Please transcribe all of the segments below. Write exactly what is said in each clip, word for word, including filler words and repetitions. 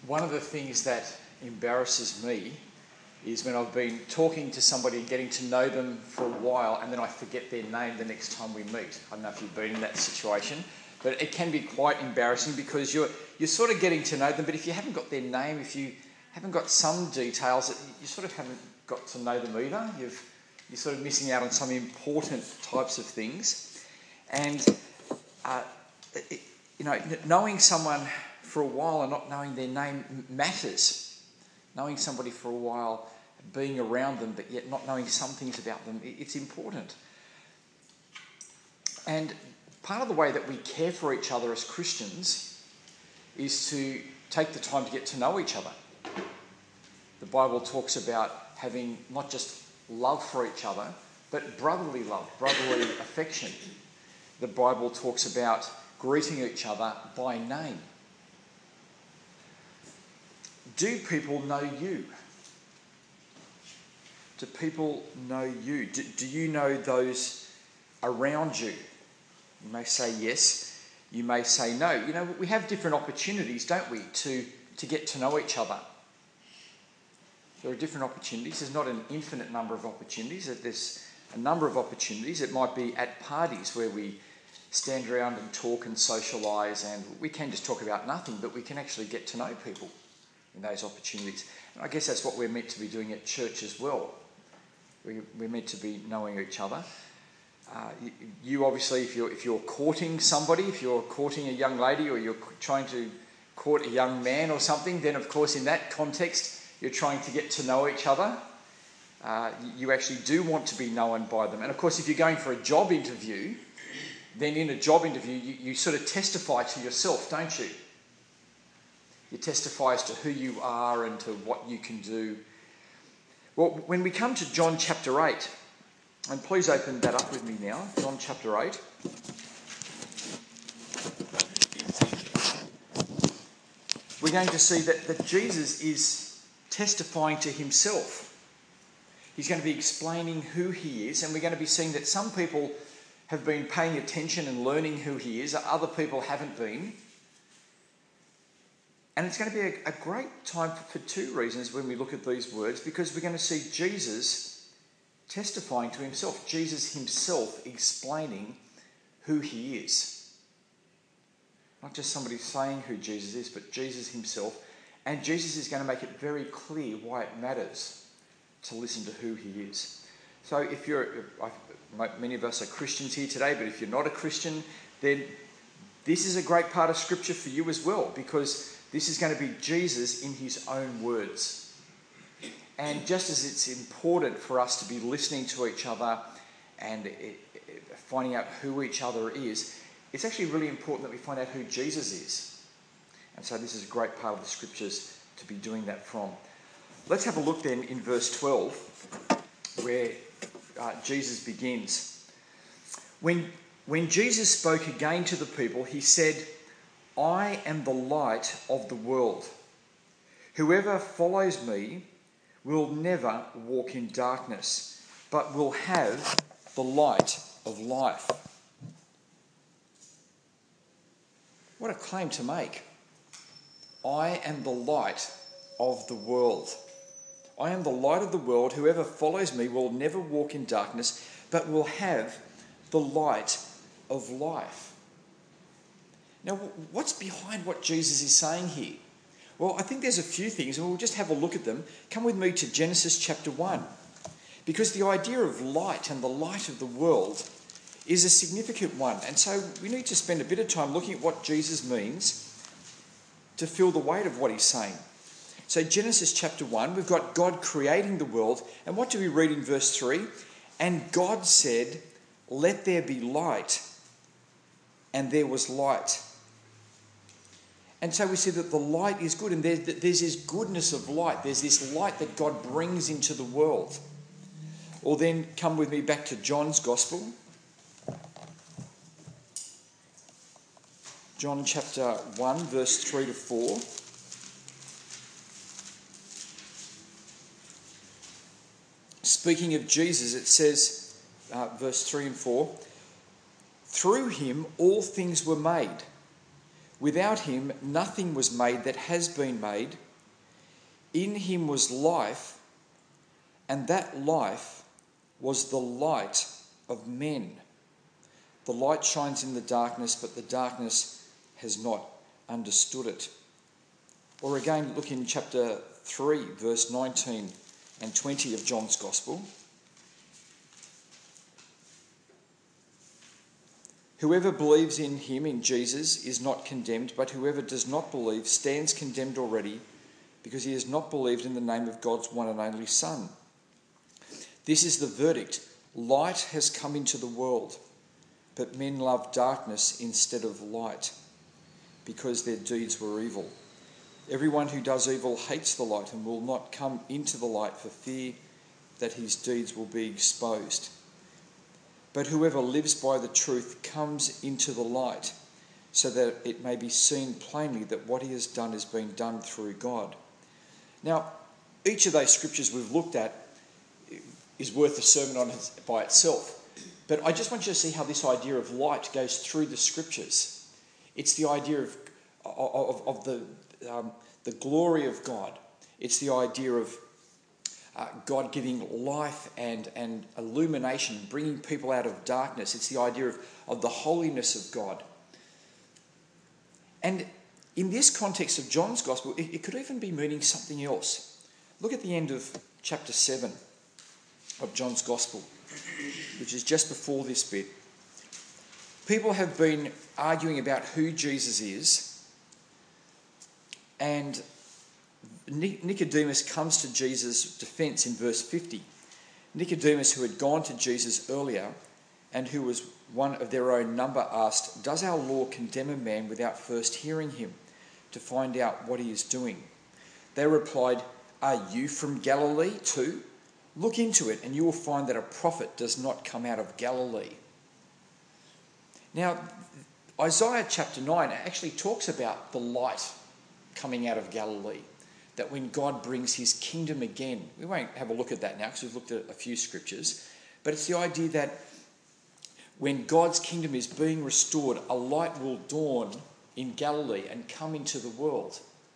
one of the things that embarrasses me is when I've been talking to somebody and getting to know them for a while and then I forget their name the next time we meet. I don't know if you've been in that situation, but it can be quite embarrassing because you're you're sort of getting to know them, but if you haven't got their name, if you haven't got some details, you sort of haven't got to know them either. You've, you're sort of missing out on some important types of things. And, uh, it, you know, knowing someone for a while and not knowing their name matters. Knowing somebody for a while, being around them, but yet not knowing some things about them, it's important. And part of the way that we care for each other as Christians is to take the time to get to know each other. The Bible talks about having not just love for each other, but brotherly love, brotherly affection. The Bible talks about greeting each other by name. Do people know you? Do people know you? Do, do you know those around you? You may say yes. You may say no. You know, we have different opportunities, don't we, to, to get to know each other. There are different opportunities. There's not an infinite number of opportunities. There's a number of opportunities. It might be at parties where we stand around and talk and socialise, and we can just talk about nothing, but we can actually get to know people in those opportunities. And I guess that's what we're meant to be doing at church as well. We, we're meant to be knowing each other. Uh, you, you obviously, if you're, if you're courting somebody, if you're courting a young lady or you're trying to court a young man or something, then of course in that context you're trying to get to know each other. Uh, you actually do want to be known by them. And of course if you're going for a job interview, then in a job interview you, you sort of testify to yourself, don't you? You testify as to who you are and to what you can do. Well, when we come to John chapter eight, and please open that up with me now, John chapter eight. We're going to see that, that Jesus is testifying to himself. He's going to be explaining who he is, and we're going to be seeing that some people have been paying attention and learning who he is, other people haven't been. And it's going to be a, a great time for, for two reasons when we look at these words, because we're going to see Jesus testifying to himself, Jesus himself explaining who he is. Not just somebody saying who Jesus is, but Jesus himself. And Jesus is going to make it very clear why it matters to listen to who he is. So if you're, many of us are Christians here today, but if you're not a Christian, then this is a great part of Scripture for you as well, because this is going to be Jesus in his own words. And just as it's important for us to be listening to each other and finding out who each other is, it's actually really important that we find out who Jesus is. And so this is a great part of the Scriptures to be doing that from. Let's have a look then in verse twelve, where uh, Jesus begins. When, when Jesus spoke again to the people, he said, "I am the light of the world. Whoever follows me will never walk in darkness, but will have the light of life." What a claim to make. I am the light of the world. I am the light of the world. Whoever follows me will never walk in darkness, but will have the light of life. Now, what's behind what Jesus is saying here? Well, I think there's a few things, and we'll just have a look at them. Come with me to Genesis chapter one. Because the idea of light and the light of the world is a significant one. And so we need to spend a bit of time looking at what Jesus means to feel the weight of what he's saying. So Genesis chapter one, we've got God creating the world. And what do we read in verse three? And God said, "Let there be light." And there was light. And so we see that the light is good, and there's, there's this goodness of light. There's this light that God brings into the world. Or then come with me back to John's Gospel. John chapter one, verse three to four. Speaking of Jesus, it says, uh, verse three and four, "Through him all things were made. Without him, nothing was made that has been made. In him was life, and that life was the light of men. The light shines in the darkness, but the darkness has not understood it. Or again, look in chapter three, verse nineteen and twenty of John's Gospel. Whoever believes in him, in Jesus, is not condemned, but whoever does not believe stands condemned already, because he has not believed in the name of God's one and only Son. This is the verdict. Light has come into the world, but men love darkness instead of light, because their deeds were evil. Everyone who does evil hates the light and will not come into the light for fear that his deeds will be exposed. But whoever lives by the truth comes into the light, so that it may be seen plainly that what he has done has been done through God. Now, each of those scriptures we've looked at is worth a sermon on by itself. But I just want you to see how this idea of light goes through the scriptures. It's the idea of, of, of the, um, the glory of God. It's the idea of uh, God giving life and, and illumination, bringing people out of darkness. It's the idea of, of the holiness of God. And in this context of John's Gospel, it, it could even be meaning something else. Look at the end of chapter seven of John's Gospel, which is just before this bit. People have been arguing about who Jesus is, and Nicodemus comes to Jesus' defence in verse fifty. Nicodemus, who had gone to Jesus earlier and who was one of their own number, asked, "Does our law condemn a man without first hearing him to find out what he is doing?" They replied, "Are you from Galilee too? Look into it, and you will find that a prophet does not come out of Galilee." Now, Isaiah chapter nine actually talks about the light coming out of Galilee, that when God brings his kingdom again. We won't have a look at that now because we've looked at a few scriptures, but it's the idea that when God's kingdom is being restored, a light will dawn in Galilee and come into the world.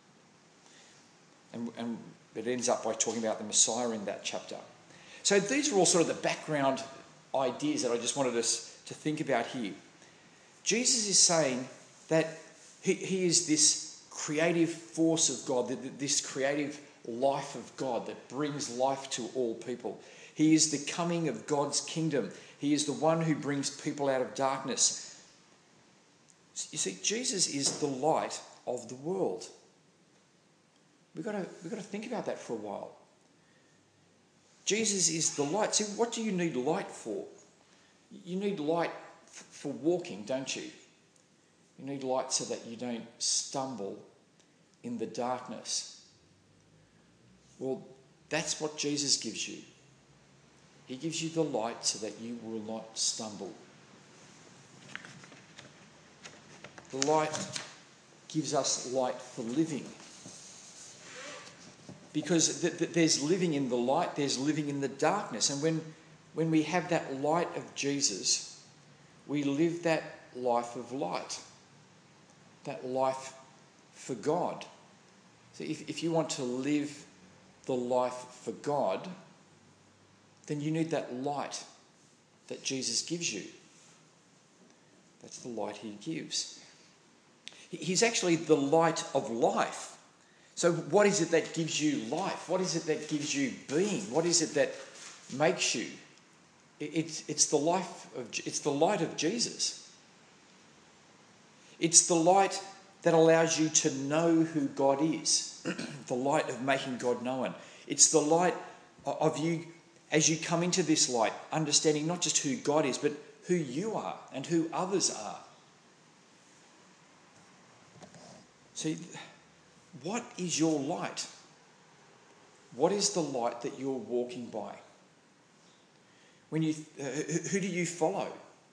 And, and it ends up by talking about the Messiah in that chapter. So these are all sort of the background ideas that I just wanted us to think about here. Jesus is saying that he, he is this creative force of God, this creative life of God that brings life to all people. He is the coming of God's kingdom. He is the one who brings people out of darkness. You see, Jesus is the light of the world. We've got to, we've got to think about that for a while. Jesus is the light. See, what do you need light for? You need light f- for walking, don't you? You need light so that you don't stumble in the darkness. Well, that's what Jesus gives you. He gives you the light so that you will not stumble. The light gives us light for living. Because th- th- there's living in the light, there's living in the darkness. And when, when we have that light of Jesus, we live that life of light. That life for God. So if, if you want to live the life for God, then you need that light that Jesus gives you. That's the light he gives. He's actually the light of life. So what is it that gives you life? What is it that gives you being? What is it that makes you? It's, it's the life of, it's the light of Jesus. It's the light that allows you to know who God is. The light of making God known. It's the light of you, as you come into this light, understanding not just who God is, but who you are and who others are. See, what is your light? What is the light that you're walking by? When you, uh, who do you follow?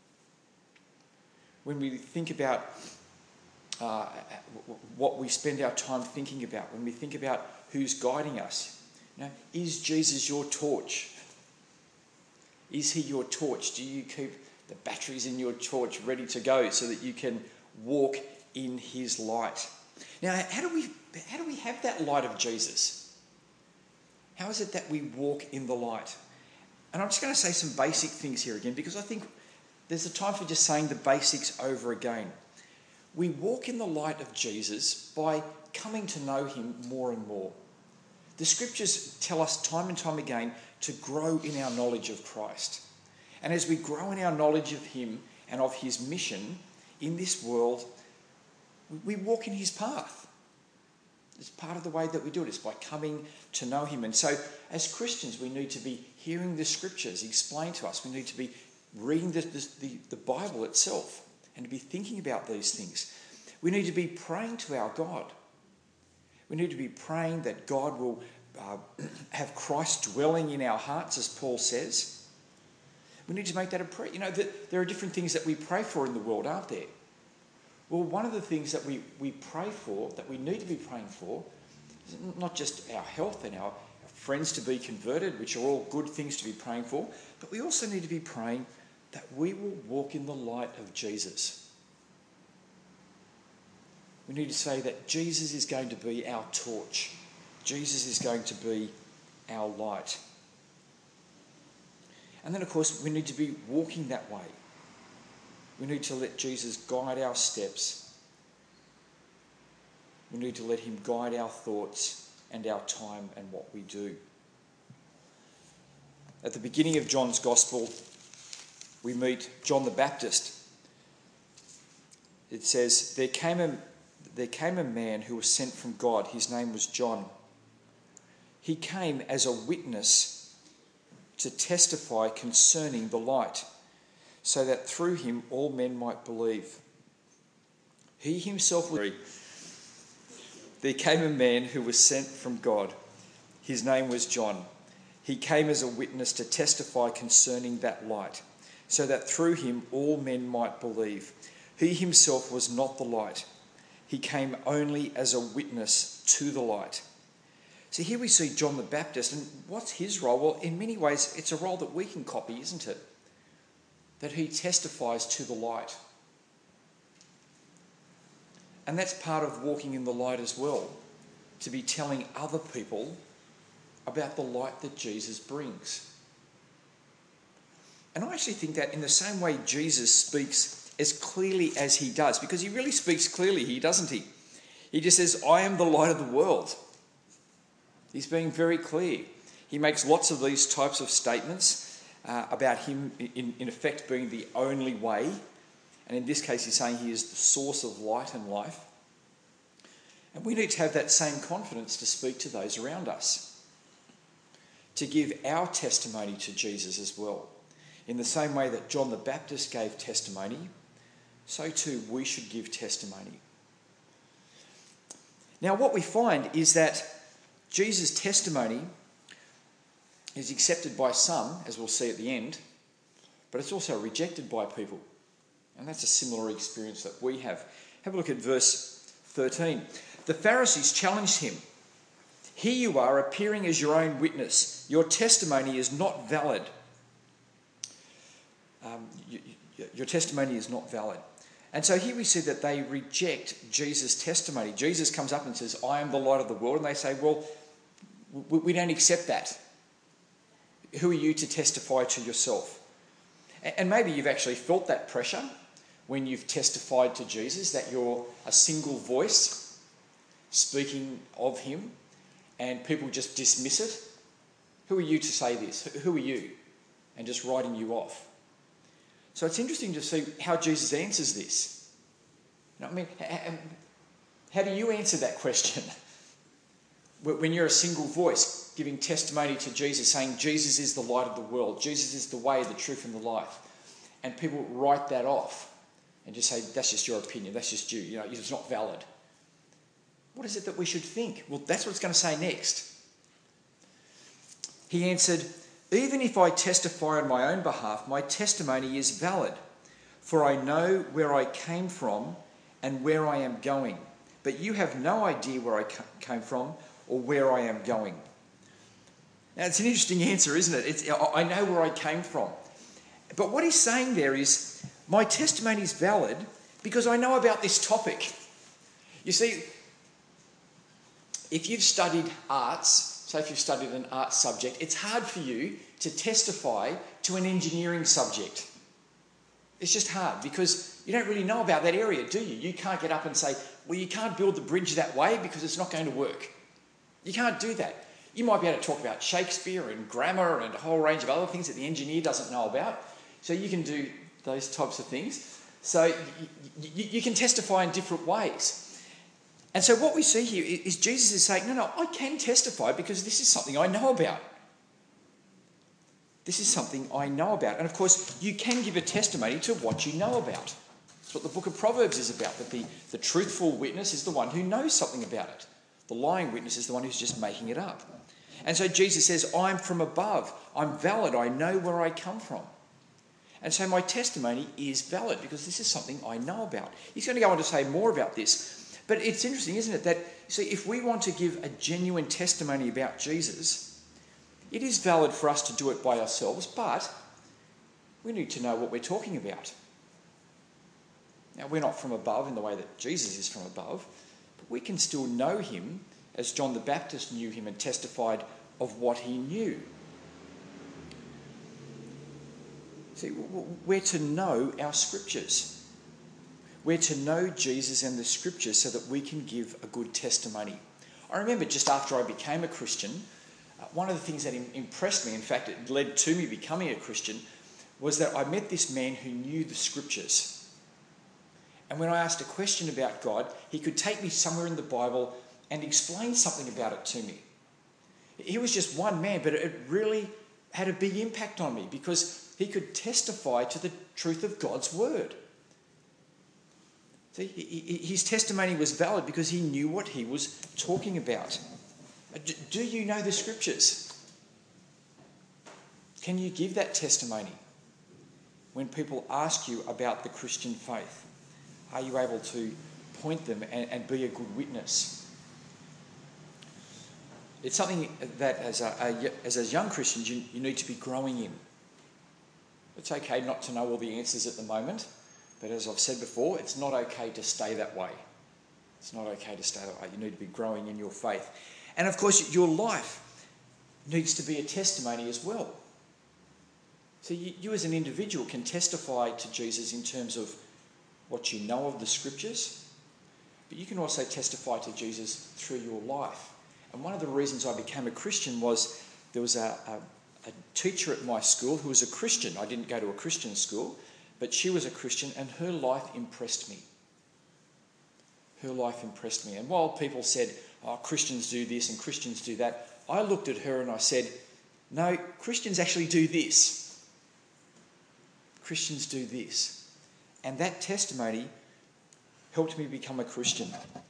When we think about uh, what we spend our time thinking about, when we think about who's guiding us, you know, is Jesus your torch? Is he your torch? Do you keep the batteries in your torch ready to go so that you can walk in his light. Now, how do we how do we have that light of Jesus? How is it that we walk in the light? And I'm just going to say some basic things here again, because I think there's a time for just saying the basics over again. We walk in the light of Jesus by coming to know him more and more. The scriptures tell us time and time again to grow in our knowledge of Christ. And as we grow in our knowledge of him and of his mission in this world, we walk in his path. It's part of the way that we do it. It's by coming to know him. And so as Christians, we need to be hearing the scriptures explained to us. We need to be reading the, the, the Bible itself and to be thinking about these things. We need to be praying to our God. We need to be praying that God will uh, have Christ dwelling in our hearts, as Paul says. We need to make that a prayer. You know, that there are different things that we pray for in the world, aren't there? Well, one of the things that we, we pray for, that we need to be praying for, is not just our health and our friends to be converted, which are all good things to be praying for, but we also need to be praying that we will walk in the light of Jesus. We need to say that Jesus is going to be our torch. Jesus is going to be our light. And then, of course, we need to be walking that way. We need to let Jesus guide our steps. We need to let him guide our thoughts and our time and what we do. At the beginning of John's Gospel, we meet John the Baptist. It says, there came a, there came a man who was sent from God. His name was John. He came as a witness to testify concerning the light, so that through him all men might believe. He himself was... There came a man who was sent from God. His name was John. He came as a witness to testify concerning that light, so that through him all men might believe. He himself was not the light. He came only as a witness to the light. So here we see John the Baptist, and what's his role? Well, in many ways, it's a role that we can copy, isn't it? That he testifies to the light. And that's part of walking in the light as well, to be telling other people about the light that Jesus brings. And I actually think that in the same way Jesus speaks as clearly as he does, because he really speaks clearly here, doesn't he? He just says, I am the light of the world. He's being very clear. He makes lots of these types of statements uh, about him, in, in effect, being the only way. And in this case, he's saying he is the source of light and life. And we need to have that same confidence to speak to those around us, to give our testimony to Jesus as well. In the same way that John the Baptist gave testimony, so too we should give testimony. Now, what we find is that Jesus' testimony is accepted by some, as we'll see at the end, but it's also rejected by people. And that's a similar experience that we have. Have a look at verse thirteen. The Pharisees challenged him. Here you are, appearing as your own witness. Your testimony is not valid. Um, you, you, your testimony is not valid. And so here we see that they reject Jesus' testimony. Jesus comes up and says, I am the light of the world. And they say, well, we, we don't accept that. Who are you to testify to yourself? And, and maybe you've actually felt that pressure when you've testified to Jesus, that you're a single voice speaking of him and people just dismiss it. Who are you to say this? Who are you? And just writing you off. So it's interesting to see how Jesus answers this. You know what I mean? How do you answer that question? When you're a single voice giving testimony to Jesus, saying Jesus is the light of the world, Jesus is the way, the truth and the life, and people write that off and just say, that's just your opinion, that's just you, you know, it's not valid. What is it that we should think? Well, that's what it's going to say next. He answered, even if I testify on my own behalf, my testimony is valid, for I know where I came from and where I am going. But you have no idea where I came from or where I am going. Now, it's an interesting answer, isn't it? It's, I know where I came from. But what he's saying there is, my testimony is valid because I know about this topic. You see, if you've studied arts, say if you've studied an art subject, it's hard for you to testify to an engineering subject. It's just hard because you don't really know about that area, do you? You can't get up and say, well, you can't build the bridge that way because it's not going to work. You can't do that. You might be able to talk about Shakespeare and grammar and a whole range of other things that the engineer doesn't know about. So you can do those types of things. So you, you, you can testify in different ways. And so what we see here is Jesus is saying, no, no, I can testify because this is something I know about. This is something I know about. And of course, you can give a testimony to what you know about. That's what the book of Proverbs is about, that the, the truthful witness is the one who knows something about it. The lying witness is the one who's just making it up. And so Jesus says, I'm from above. I'm valid. I know where I come from. And so my testimony is valid because this is something I know about. He's going to go on to say more about this. But it's interesting, isn't it, that, see, if we want to give a genuine testimony about Jesus, it is valid for us to do it by ourselves, but we need to know what we're talking about. Now, we're not from above in the way that Jesus is from above, but we can still know him as John the Baptist knew him and testified of what he knew. See, we're to know our scriptures. We're to know Jesus and the scriptures so that we can give a good testimony. I remember just after I became a Christian, uh, one of the things that im- impressed me, in fact, it led to me becoming a Christian, was that I met this man who knew the scriptures. And when I asked a question about God, he could take me somewhere in the Bible and explain something about it to me. He was just one man, but it really had a big impact on me because he could testify to the truth of God's word. See, his testimony was valid because he knew what he was talking about. Do you know the scriptures? Can you give that testimony when people ask you about the Christian faith? Are you able to point them and, and be a good witness? It's something that as a, a, as, as young Christians you, you need to be growing in. It's okay not to know all the answers at the moment, but as I've said before, it's not okay to stay that way. It's not okay to stay that way. You need to be growing in your faith. And of course, your life needs to be a testimony as well. So you, you as an individual can testify to Jesus in terms of what you know of the scriptures, but you can also testify to Jesus through your life. And one of the reasons I became a Christian was there was a, a, a teacher at my school who was a Christian. I didn't go to a Christian school, but she was a Christian and her life impressed me. Her life impressed me. And while people said, oh, Christians do this and Christians do that, I looked at her and I said, no, Christians actually do this. Christians do this. And that testimony helped me become a Christian.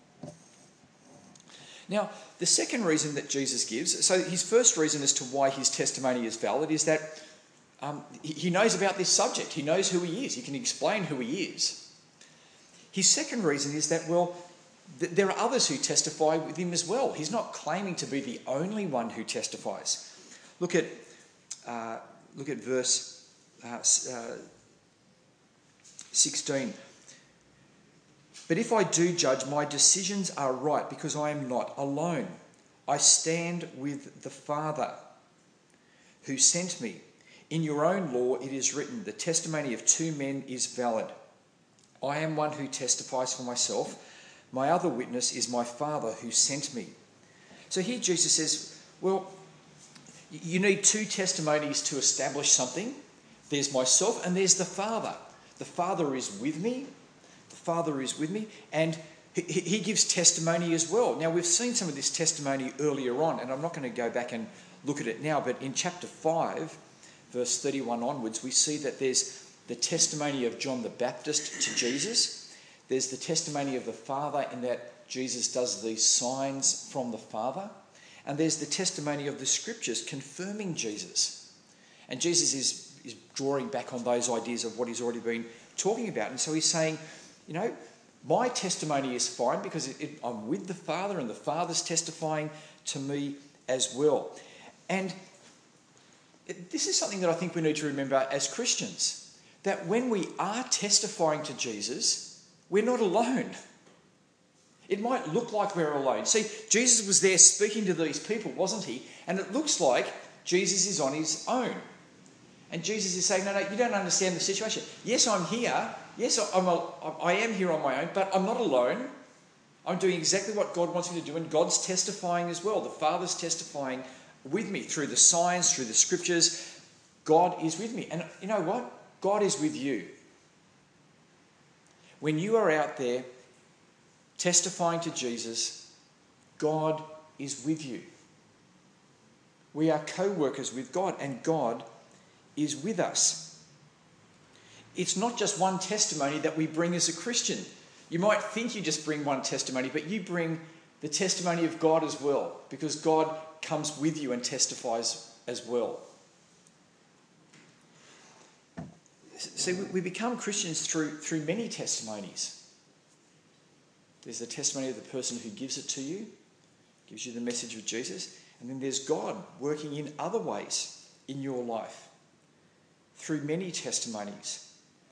Now, the second reason that Jesus gives, so his first reason as to why his testimony is valid is that um, he knows about this subject. He knows who he is. He can explain who he is. His second reason is that, well, th- there are others who testify with him as well. He's not claiming to be the only one who testifies. Look at, uh, look at verse uh, uh, sixteen. But if I do judge, my decisions are right because I am not alone. I stand with the Father who sent me. In your own law it is written, the testimony of two men is valid. I am one who testifies for myself. My other witness is my Father who sent me. So here Jesus says, well, you need two testimonies to establish something. There's myself and there's the Father. The Father is with me. The Father is with me, and he, he gives testimony as well. Now, we've seen some of this testimony earlier on, and I'm not going to go back and look at it now, but in chapter five, verse thirty-one onwards, we see that there's the testimony of John the Baptist to Jesus. There's the testimony of the Father in that Jesus does these signs from the Father. And there's the testimony of the Scriptures confirming Jesus. And Jesus is, is drawing back on those ideas of what he's already been talking about. And so he's saying, you know, my testimony is fine because it, it, I'm with the Father and the Father's testifying to me as well. And it, this is something that I think we need to remember as Christians, that when we are testifying to Jesus, we're not alone. It might look like we're alone. See, Jesus was there speaking to these people, wasn't he? And it looks like Jesus is on his own. And Jesus is saying, no, no, you don't understand the situation. Yes, I'm here. Yes, I'm a, I am here on my own, but I'm not alone. I'm doing exactly what God wants me to do, and God's testifying as well. The Father's testifying with me through the signs, through the scriptures. God is with me. And you know what? God is with you. When you are out there testifying to Jesus, God is with you. We are co-workers with God, and God is with us. It's not just one testimony that we bring as a Christian. You might think you just bring one testimony, but you bring the testimony of God as well, because God comes with you and testifies as well. See, we become Christians through, through many testimonies. There's the testimony of the person who gives it to you, gives you the message of Jesus, and then there's God working in other ways in your life through many testimonies.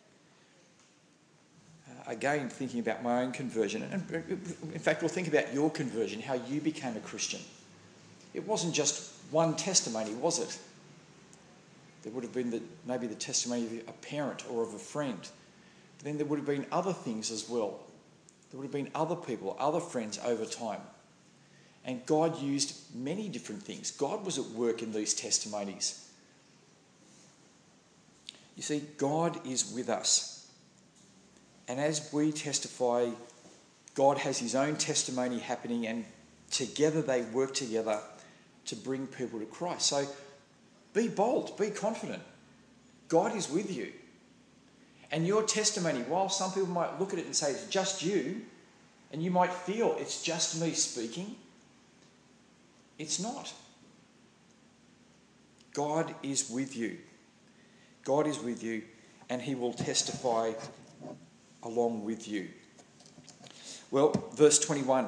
Uh, again, thinking about my own conversion, and in fact, we'll think about your conversion, how you became a Christian. It wasn't just one testimony, was it? There would have been the, maybe the testimony of a parent or of a friend. But then there would have been other things as well. There would have been other people, other friends over time. And God used many different things. God was at work in these testimonies. You see, God is with us. And as we testify, God has his own testimony happening, and together they work together to bring people to Christ. So be bold, be confident. God is with you. And your testimony, while some people might look at it and say it's just you, and you might feel it's just me speaking, it's not. God is with you. God is with you, and he will testify along with you. Well, verse twenty-one.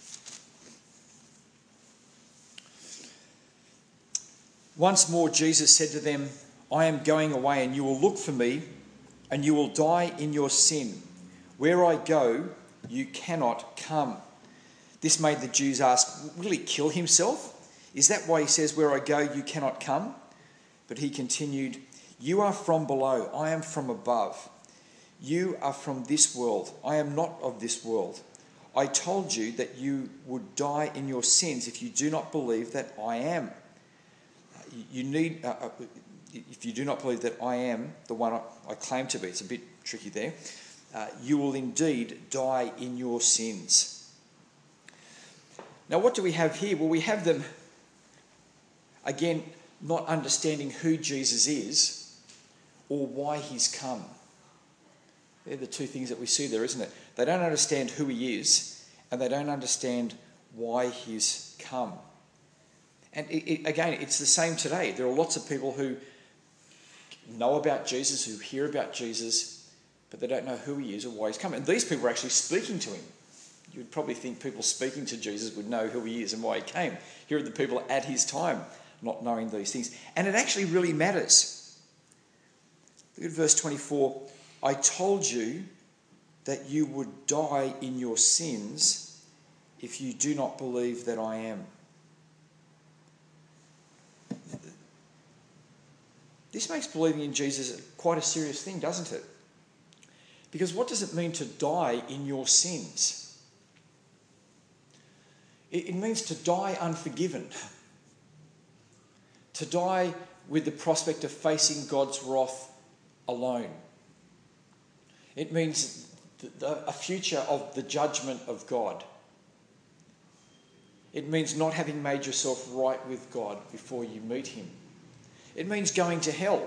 Once more Jesus said to them, I am going away, and you will look for me, and you will die in your sin. Where I go, you cannot come. This made the Jews ask, will he kill himself? Is that why he says, where I go, you cannot come? But he continued, you are from below, I am from above. You are from this world, I am not of this world. I told you that you would die in your sins if you do not believe that I am. You need, uh, if you do not believe that I am the one I, I claim to be, it's a bit tricky there, uh, you will indeed die in your sins. Now, what do we have here? Well, we have them, again, not understanding who Jesus is or why he's come. They're the two things that we see there, isn't it? They don't understand who he is, and they don't understand why he's come. And it, it, again, it's the same today. There are lots of people who know about Jesus, who hear about Jesus, but they don't know who he is or why he's come. And these people are actually speaking to him. You would probably think people speaking to Jesus would know who he is and why he came. Here are the people at his time not knowing these things. And it actually really matters. Look at verse twenty-four. I told you that you would die in your sins if you do not believe that I am. This makes believing in Jesus quite a serious thing, doesn't it? Because what does it mean to die in your sins? It means to die unforgiven. To die with the prospect of facing God's wrath alone. It means a future of the judgment of God. It means not having made yourself right with God before you meet him. It means going to hell.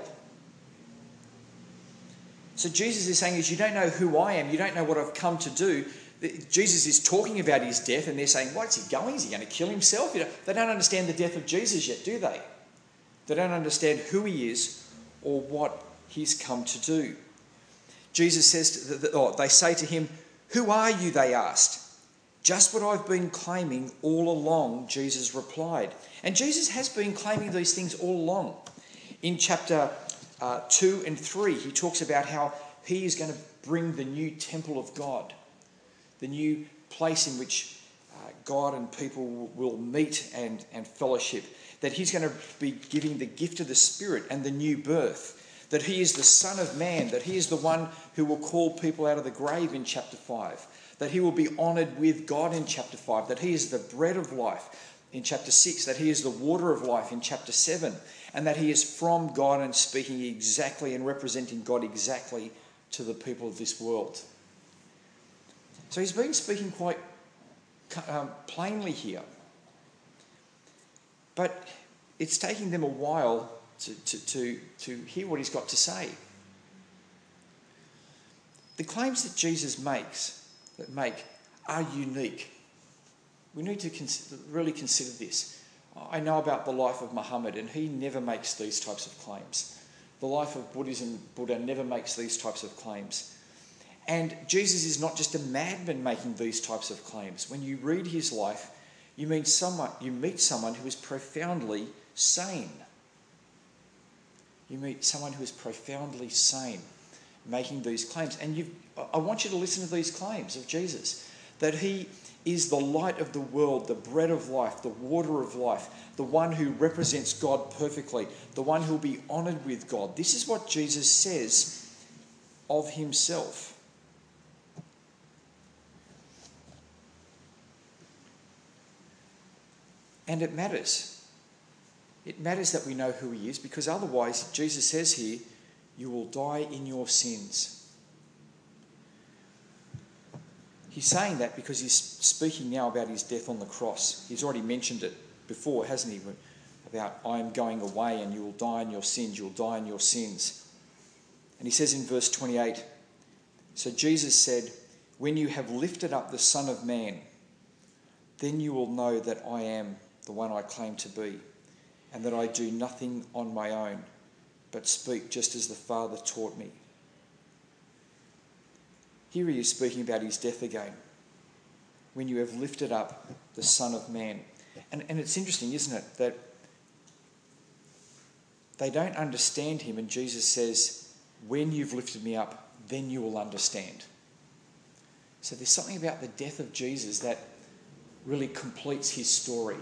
So Jesus is saying, is you don't know who I am, you don't know what I've come to do. Jesus is talking about his death, and they're saying, what's he going? Is he going to kill himself? You know, they don't understand the death of Jesus yet, do they? They don't understand who he is or what he's come to do. Jesus says, to the, or they say to him, who are you, they asked. Just what I've been claiming all along, Jesus replied. And Jesus has been claiming these things all along. In chapter uh, two and three, he talks about how he is going to bring the new temple of God, the new place in which uh, God and people will meet and, and fellowship, that he's going to be giving the gift of the Spirit and the new birth, that he is the Son of Man, that he is the one who will call people out of the grave in chapter five, that he will be honoured with God in chapter five, that he is the bread of life in chapter six, that he is the water of life in chapter seven, and that he is from God and speaking exactly and representing God exactly to the people of this world. So he's been speaking quite um, plainly here. But it's taking them a while to, to, to, to hear what he's got to say. The claims that Jesus makes that make are unique. We need to cons- really consider this. I know about the life of Muhammad, and he never makes these types of claims. The life of Buddhism, Buddha never makes these types of claims. And Jesus is not just a madman making these types of claims. When you read his life, you mean someone, you meet someone who is profoundly sane. You meet someone who is profoundly sane making these claims. And you've, I want you to listen to these claims of Jesus, that he is the light of the world, the bread of life, the water of life, the one who represents God perfectly, the one who will be honoured with God. This is what Jesus says of himself. And it matters. It matters that we know who he is, because otherwise, Jesus says here, you will die in your sins. He's saying that because he's speaking now about his death on the cross. He's already mentioned it before, hasn't he? About, I am going away and you will die in your sins, you will die in your sins. And he says in verse twenty-eight, so Jesus said, when you have lifted up the Son of Man, then you will know that I am the one I claim to be, and that I do nothing on my own, but speak just as the Father taught me. Here he is speaking about his death again. When you have lifted up the Son of Man. And, and it's interesting, isn't it, that they don't understand him, and Jesus says, when you've lifted me up, then you will understand. So there's something about the death of Jesus that really completes his story.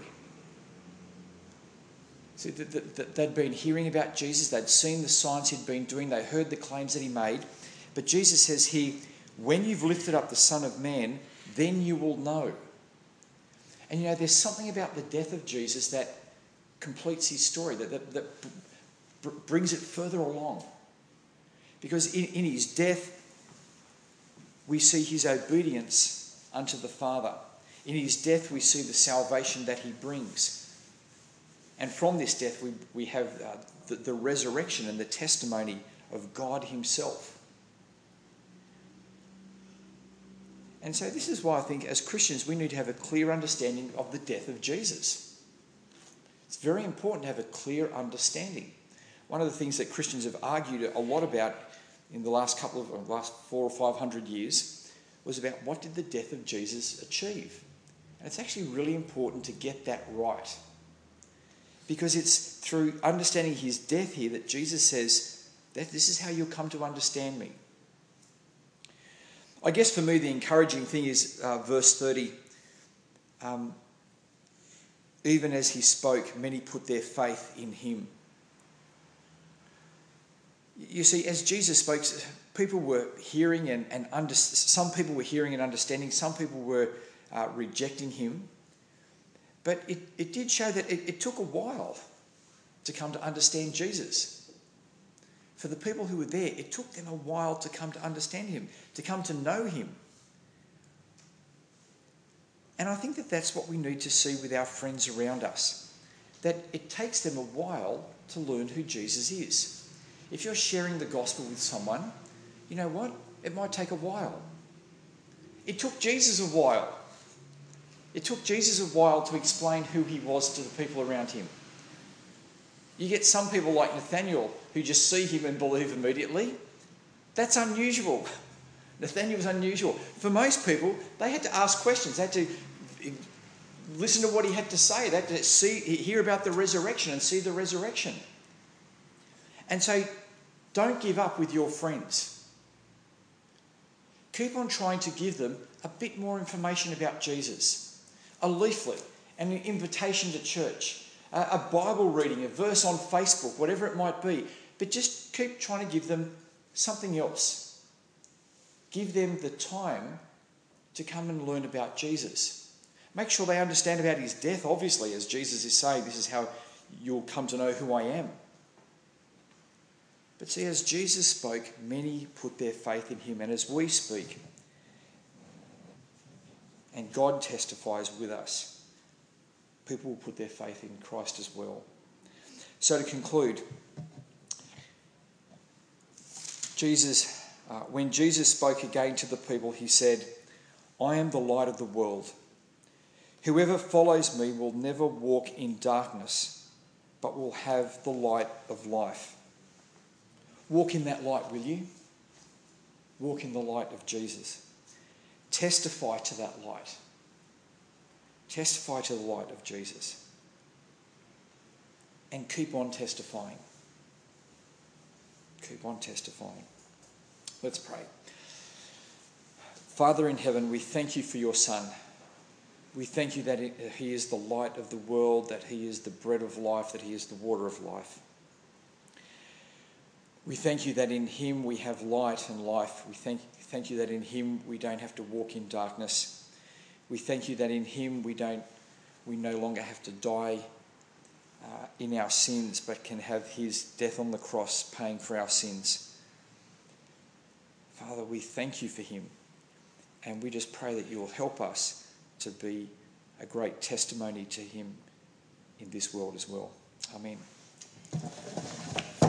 See, they'd been hearing about Jesus, they'd seen the signs he'd been doing, they heard the claims that he made. But Jesus says here, when you've lifted up the Son of Man, then you will know. And you know, there's something about the death of Jesus that completes his story, that, that, that b- brings it further along. Because in, in his death, we see his obedience unto the Father. In his death, we see the salvation that he brings. And from this death, we, we have uh, the, the resurrection and the testimony of God himself. And so this is why I think as Christians we need to have a clear understanding of the death of Jesus. It's very important to have a clear understanding. One of the things that Christians have argued a lot about in the last couple of, or last four or five hundred years was about what did the death of Jesus achieve? And it's actually really important to get that right. Because it's through understanding his death here that Jesus says that this is how you'll come to understand me. I guess for me the encouraging thing is uh, verse thirty. Um, Even as he spoke, many put their faith in him. You see, as Jesus spoke, people were hearing and, and under, some people were hearing and understanding, some people were uh, rejecting him. But it, it did show that it, it took a while to come to understand Jesus. For the people who were there, it took them a while to come to understand him, to come to know him. And I think that that's what we need to see with our friends around us, that it takes them a while to learn who Jesus is. If you're sharing the gospel with someone, you know what? It might take a while. It took Jesus a while. It took Jesus a while to explain who he was to the people around him. You get some people like Nathaniel who just see him and believe immediately. That's unusual. Nathaniel was unusual. For most people, they had to ask questions. They had to listen to what he had to say. They had to see, hear about the resurrection and see the resurrection. And so don't give up with your friends. keep on trying to give them a bit more information about Jesus. A leaflet, an invitation to church, a Bible reading, a verse on Facebook, whatever it might be. But just keep trying to give them something else. Give them the time to come and learn about Jesus. Make sure they understand about his death, obviously, as Jesus is saying, this is how you'll come to know who I am. But see, as Jesus spoke, many put their faith in him. And as we speak, and God testifies with us, people will put their faith in Christ as well. So to conclude, Jesus, uh, when Jesus spoke again to the people, he said, I am the light of the world. Whoever follows me will never walk in darkness, but will have the light of life. Walk in that light, will you? Walk in the light of Jesus. Testify to that light. Testify to the light of Jesus. And keep on testifying. Keep on testifying. Let's pray. Father in heaven, we thank you for your Son. We thank you that he is the light of the world, that he is the bread of life, that he is the water of life. We thank you that in him we have light and life. We thank, thank you that in him we don't have to walk in darkness. We thank you that in him we don't, we no longer have to die uh, in our sins, but can have his death on the cross paying for our sins. Father, we thank you for him. And we just pray that you will help us to be a great testimony to him in this world as well. Amen.